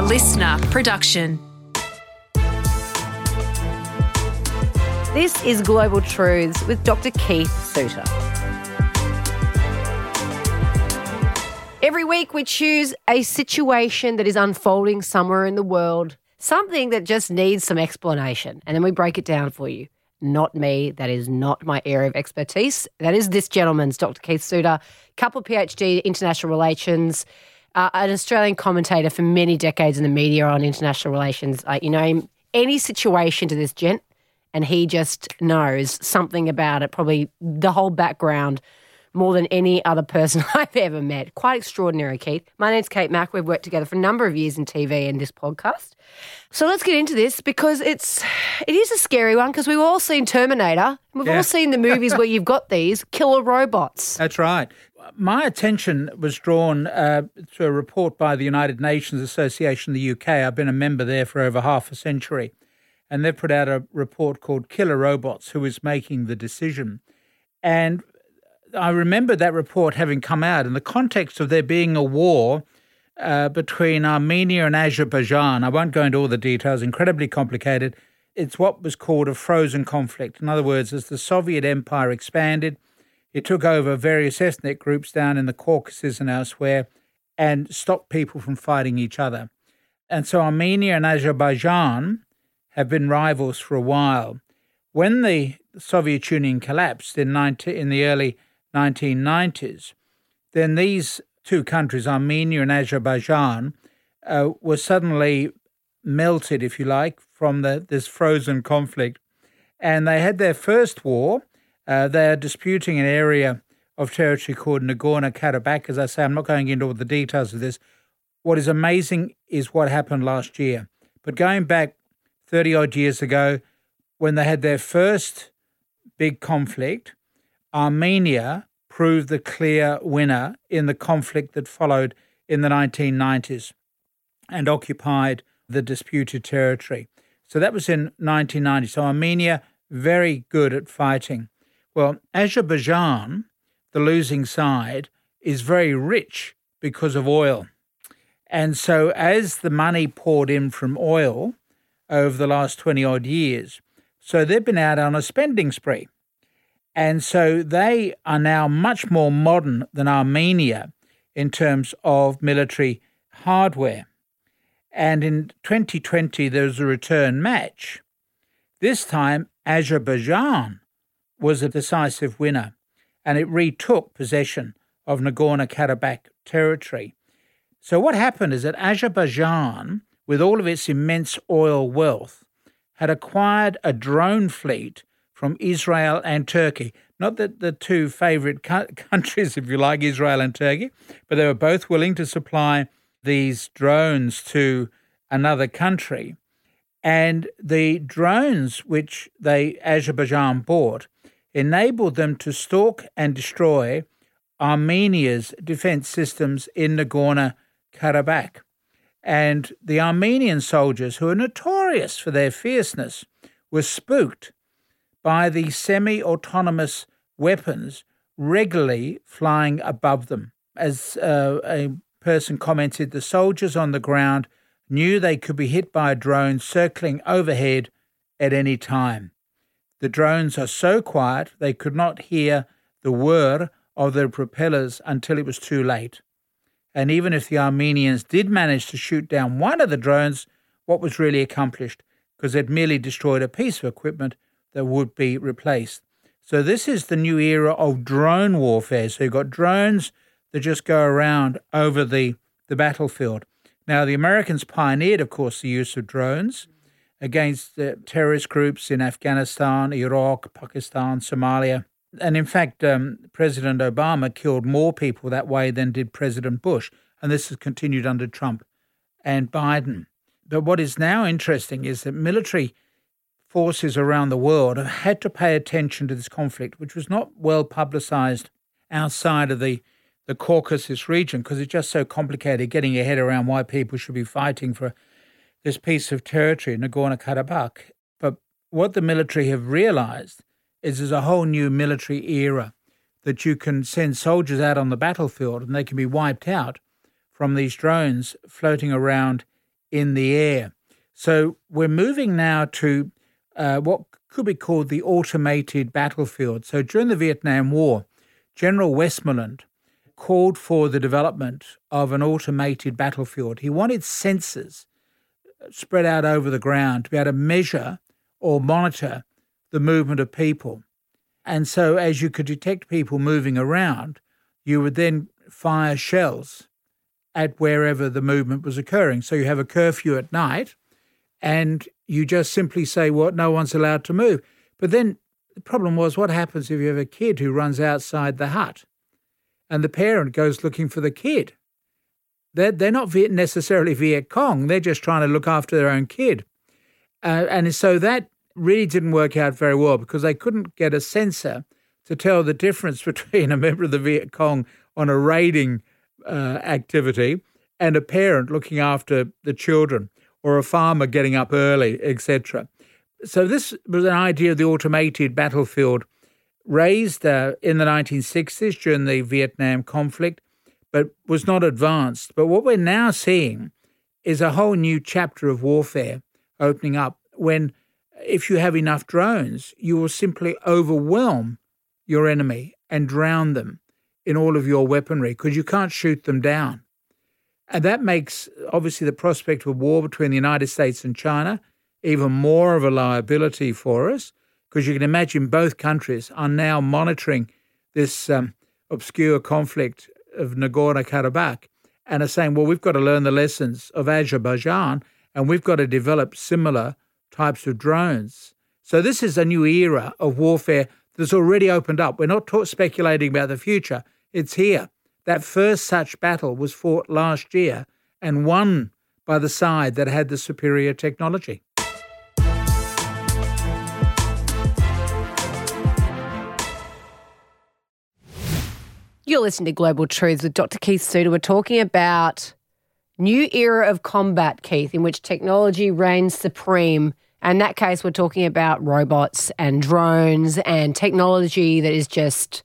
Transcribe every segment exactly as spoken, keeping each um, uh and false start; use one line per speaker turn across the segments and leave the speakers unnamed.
A listener production.
This is Global Truths with Doctor Keith Suter. Every week we choose a situation that is unfolding somewhere in the world, something that just needs some explanation, and then we break it down for you. Not me. That is not my area of expertise. That is this gentleman's, Doctor Keith Suter, couple PhD, international relations, uh, an Australian commentator for many decades in the media on international relations. Uh, you know, any situation to this gent, and he just knows something about it, probably the whole background, more than any other person I've ever met. Quite extraordinary, Keith. My name's Kate Mack. We've worked together for a number of years in T V and this podcast. So let's get into this because it's it is a scary one because we've all seen Terminator. And we've yeah. all seen the movies where you've got these killer robots.
That's right. My attention was drawn uh, to a report by the United Nations Association in the U K. I've been a member there for over half a century. And they've put out a report called Killer Robots, Who is Making the Decision? And I remember that report having come out in the context of there being a war uh, between Armenia and Azerbaijan. I won't go into all the details, incredibly complicated. It's what was called a frozen conflict. In other words, as the Soviet Empire expanded, it took over various ethnic groups down in the Caucasus and elsewhere and stopped people from fighting each other. And so Armenia and Azerbaijan have been rivals for a while. When the Soviet Union collapsed in, nineteen, in the early nineteen nineties, then these two countries, Armenia and Azerbaijan, uh, were suddenly melted, if you like, from the, this frozen conflict. And they had their first war. Uh, they are disputing an area of territory called Nagorno-Karabakh. As I say, I'm not going into all the details of this. What is amazing is what happened last year. But going back thirty-odd years ago, when they had their first big conflict, Armenia proved the clear winner in the conflict that followed in the nineteen nineties and occupied the disputed territory. So that was in nineteen ninety. So Armenia, very good at fighting. Well, Azerbaijan, the losing side, is very rich because of oil. And so as the money poured in from oil over the last twenty-odd years, so they've been out on a spending spree. And so they are now much more modern than Armenia in terms of military hardware. And in twenty twenty, there was a return match. This time, Azerbaijan was a decisive winner, and it retook possession of Nagorno-Karabakh territory. So what happened is that Azerbaijan, with all of its immense oil wealth, had acquired a drone fleet from Israel and Turkey. Not that the two favourite cu- countries, if you like, Israel and Turkey, but they were both willing to supply these drones to another country. And the drones which they Azerbaijan bought enabled them to stalk and destroy Armenia's defence systems in Nagorno-Karabakh. And the Armenian soldiers, who are notorious for their fierceness, were spooked by the semi-autonomous weapons regularly flying above them. As uh, a person commented, the soldiers on the ground knew they could be hit by a drone circling overhead at any time. The drones are so quiet they could not hear the whir of their propellers until it was too late. And even if the Armenians did manage to shoot down one of the drones, what was really accomplished? Because they'd merely destroyed a piece of equipment that would be replaced. So this is the new era of drone warfare. So you've got drones that just go around over the, the battlefield. Now, the Americans pioneered, of course, the use of drones against the terrorist groups in Afghanistan, Iraq, Pakistan, Somalia. And in fact, um, President Obama killed more people that way than did President Bush. And this has continued under Trump and Biden. But what is now interesting is that military forces around the world have had to pay attention to this conflict, which was not well publicized outside of the, the Caucasus region because it's just so complicated getting your head around why people should be fighting for this piece of territory, Nagorno-Karabakh. But what the military have realized is there's a whole new military era that you can send soldiers out on the battlefield and they can be wiped out from these drones floating around in the air. So we're moving now to uh, what could be called the automated battlefield. So during the Vietnam War, General Westmoreland called for the development of an automated battlefield. He wanted sensors spread out over the ground to be able to measure or monitor the movement of people. And so as you could detect people moving around, you would then fire shells at wherever the movement was occurring. So you have a curfew at night and you just simply say, well, no one's allowed to move. But then the problem was, what happens if you have a kid who runs outside the hut and the parent goes looking for the kid? They're, they're not necessarily Viet Cong. They're just trying to look after their own kid. Uh, and so that really didn't work out very well because they couldn't get a sensor to tell the difference between a member of the Viet Cong on a raiding uh, activity and a parent looking after the children, or a farmer getting up early, et cetera. So this was an idea of the automated battlefield raised uh, in the nineteen sixties during the Vietnam conflict, but was not advanced. But what we're now seeing is a whole new chapter of warfare opening up when, if you have enough drones, you will simply overwhelm your enemy and drown them in all of your weaponry because you can't shoot them down. And that makes, obviously, the prospect of a war between the United States and China even more of a liability for us, because you can imagine both countries are now monitoring this um, obscure conflict of Nagorno-Karabakh and are saying, well, we've got to learn the lessons of Azerbaijan and we've got to develop similar types of drones. So this is a new era of warfare that's already opened up. We're not talk- speculating about the future. It's here. That first such battle was fought last year and won by the side that had the superior technology.
You're listening to Global Truths with Doctor Keith Suter. We're talking about new era of combat, Keith, in which technology reigns supreme. And in that case, we're talking about robots and drones and technology that is just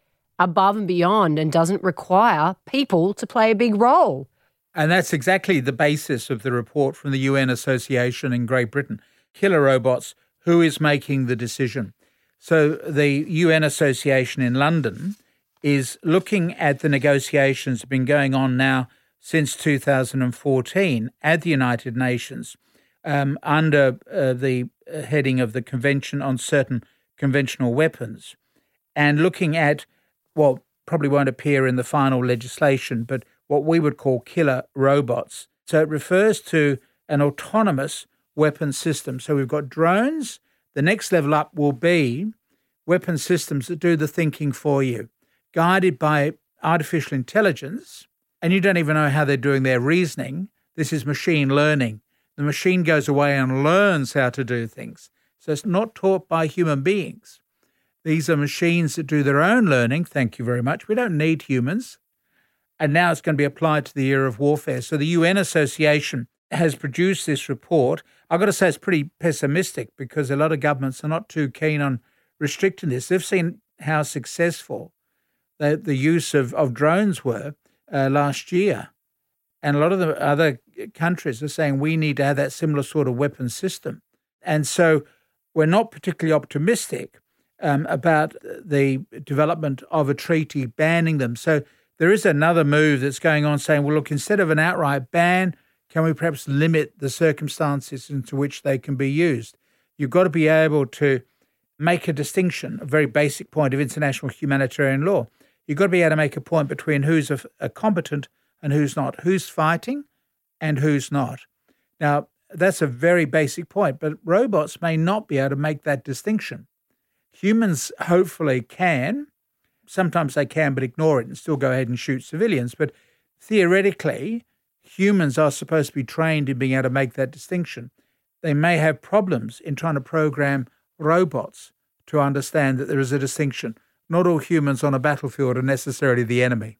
above and beyond and doesn't require people to play a big role.
And that's exactly the basis of the report from the U N Association in Great Britain. Killer robots, who is making the decision? So the U N Association in London is looking at the negotiations that have been going on now since two thousand fourteen at the United Nations um, under uh, the heading of the Convention on Certain Conventional Weapons, and looking at what probably won't appear in the final legislation, but what we would call killer robots. So it refers to an autonomous weapon system. So we've got drones. The next level up will be weapon systems that do the thinking for you, guided by artificial intelligence, and you don't even know how they're doing their reasoning. This is machine learning. The machine goes away and learns how to do things. So it's not taught by human beings. These are machines that do their own learning. Thank you very much. We don't need humans. And now it's going to be applied to the era of warfare. So the U N Association has produced this report. I've got to say it's pretty pessimistic because a lot of governments are not too keen on restricting this. They've seen how successful the, the use of, of drones were uh, last year. And a lot of the other countries are saying we need to have that similar sort of weapon system. And so we're not particularly optimistic um, about the development of a treaty banning them. So there is another move that's going on saying, well, look, instead of an outright ban, can we perhaps limit the circumstances into which they can be used? You've got to be able to make a distinction, a very basic point of international humanitarian law. You've got to be able to make a point between who's a, a combatant and who's not, who's fighting and who's not. Now, that's a very basic point, but robots may not be able to make that distinction. Humans hopefully can. Sometimes they can, but ignore it and still go ahead and shoot civilians. But theoretically, humans are supposed to be trained in being able to make that distinction. They may have problems in trying to program robots to understand that there is a distinction. Not all humans on a battlefield are necessarily the enemy.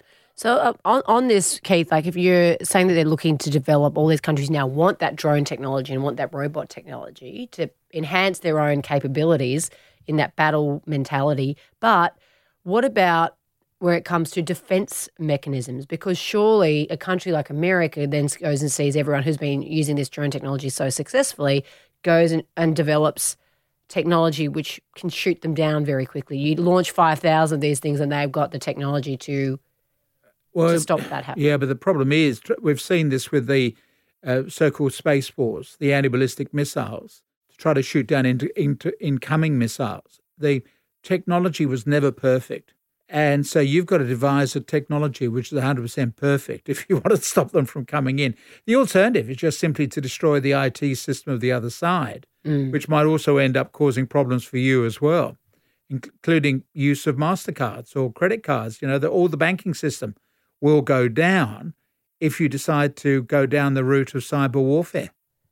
So uh, on, on this, Keith, like if you're saying that they're looking to develop, all these countries now want that drone technology and want that robot technology to enhance their own capabilities in that battle mentality. But what about where it comes to defense mechanisms? Because surely a country like America then goes and sees everyone who's been using this drone technology so successfully, goes and, and develops technology which can shoot them down very quickly. You launch five thousand of these things and they've got the technology to, well, to stop that happening.
Yeah, but the problem is we've seen this with the uh, so-called space wars, the anti-ballistic missiles, to try to shoot down into, into incoming missiles. The technology was never perfect. And so you've got to devise a technology which is one hundred percent perfect if you want to stop them from coming in. The alternative is just simply to destroy the I T system of the other side, mm. which might also end up causing problems for you as well, including use of MasterCards or credit cards. You know, the, all the banking system will go down if you decide to go down the route of cyber warfare.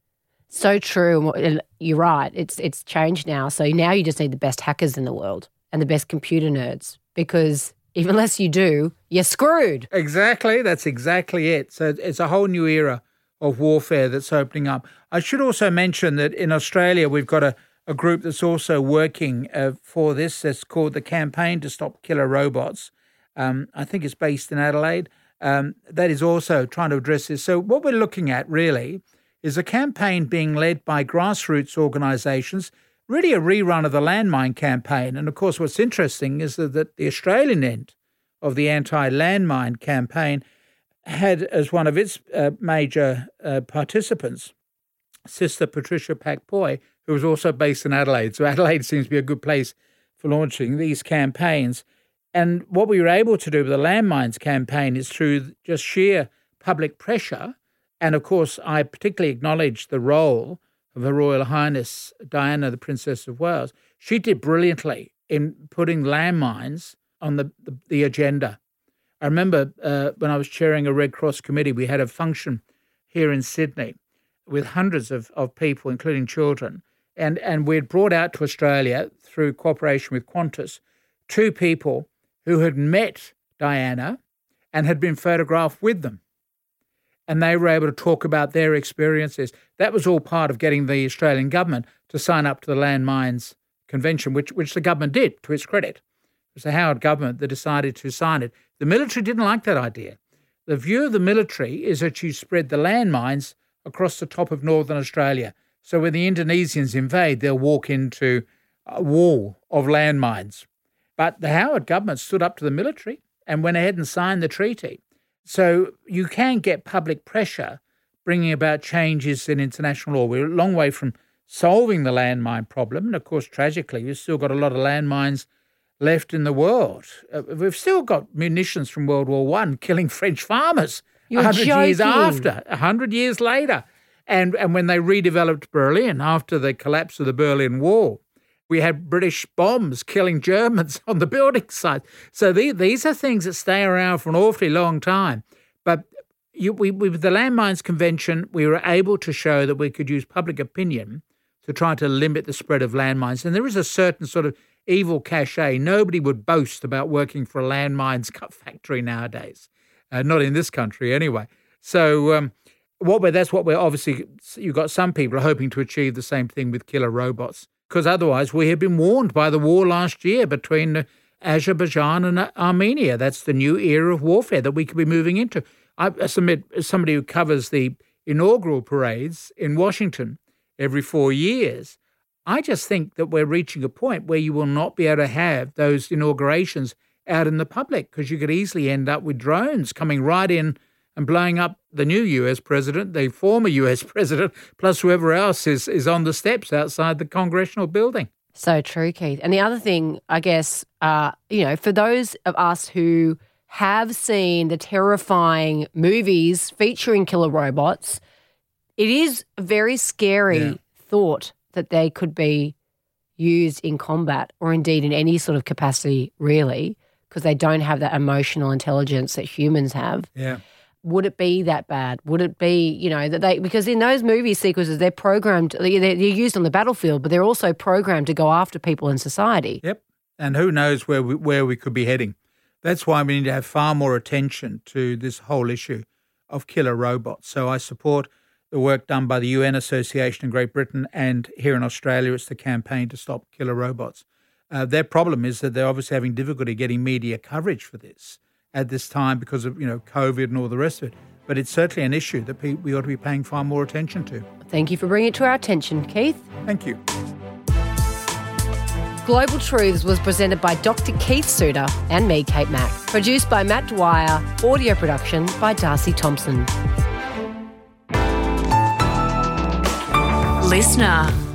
So true. And you're right. It's it's changed now. So now you just need the best hackers in the world and the best computer nerds, because if unless you do, you're screwed.
Exactly. That's exactly it. So it's a whole new era of warfare that's opening up. I should also mention that in Australia, we've got a, a group that's also working uh, for this. It's called the Campaign to Stop Killer Robots. Um, I think it's based in Adelaide. Um, that is also trying to address this. So what we're looking at really is a campaign being led by grassroots organisations, really a rerun of the landmine campaign. And, of course, what's interesting is that, that the Australian end of the anti-landmine campaign had as one of its uh, major uh, participants Sister Patricia Pack-Poy, who was also based in Adelaide. So Adelaide seems to be a good place for launching these campaigns. And what we were able to do with the landmines campaign is through just sheer public pressure. And, of course, I particularly acknowledge the role of Her Royal Highness Diana, the Princess of Wales. She did brilliantly in putting landmines on the, the, the agenda. I remember uh, when I was chairing a Red Cross committee, we had a function here in Sydney with hundreds of, of people, including children. And, and we had brought out to Australia, through cooperation with Qantas, two people who had met Diana and had been photographed with them. And they were able to talk about their experiences. That was all part of getting the Australian government to sign up to the Landmines Convention, which, which the government did, to its credit. It was the Howard government that decided to sign it. The military didn't like that idea. The view of the military is that you spread the landmines across the top of northern Australia. So when the Indonesians invade, they'll walk into a wall of landmines. But the Howard government stood up to the military and went ahead and signed the treaty. So you can get public pressure bringing about changes in international law. We're a long way from solving the landmine problem. And, of course, tragically, we've still got a lot of landmines left in the world. Uh, we've still got munitions from World War One killing French farmers
You're
one hundred
joking.
years after, one hundred years later. And, and when they redeveloped Berlin after the collapse of the Berlin Wall, we had British bombs killing Germans on the building site. So the, these are things that stay around for an awfully long time. But you, we, we, with the Landmines Convention, we were able to show that we could use public opinion to try to limit the spread of landmines. And there is a certain sort of evil cachet. Nobody would boast about working for a landmines factory nowadays, uh, not in this country anyway. So um, what we're, that's what we're obviously, you've got some people are hoping to achieve the same thing with killer robots. Because otherwise we have been warned by the war last year between Azerbaijan and Armenia. That's the new era of warfare that we could be moving into. I submit, as somebody who covers the inaugural parades in Washington every four years, I just think that we're reaching a point where you will not be able to have those inaugurations out in the public, because you could easily end up with drones coming right in and blowing up the new U S president, the former U S president, plus whoever else is, is on the steps outside the congressional building.
So true, Keith. And the other thing, I guess, uh, you know, for those of us who have seen the terrifying movies featuring killer robots, it is a very scary yeah. thought that they could be used in combat or indeed in any sort of capacity, really, because they don't have that emotional intelligence that humans have.
Yeah.
Would it be that bad? Would it be, you know, that they, because in those movie sequences, they're programmed, they're, they're used on the battlefield, but they're also programmed to go after people in society.
Yep. And who knows where we, where we could be heading. That's why we need to have far more attention to this whole issue of killer robots. So I support the work done by the U N Association in Great Britain, and here in Australia, it's the Campaign to Stop Killer Robots. Uh, their problem is that they're obviously having difficulty getting media coverage for this at this time because of, you know, COVID and all the rest of it. But it's certainly an issue that pe- we ought to be paying far more attention to.
Thank you for bringing it to our attention, Keith.
Thank you.
Global Truths was presented by Doctor Keith Suter and me, Kate Mack. Produced by Matt Dwyer. Audio production by Darcy Thompson.
Listener.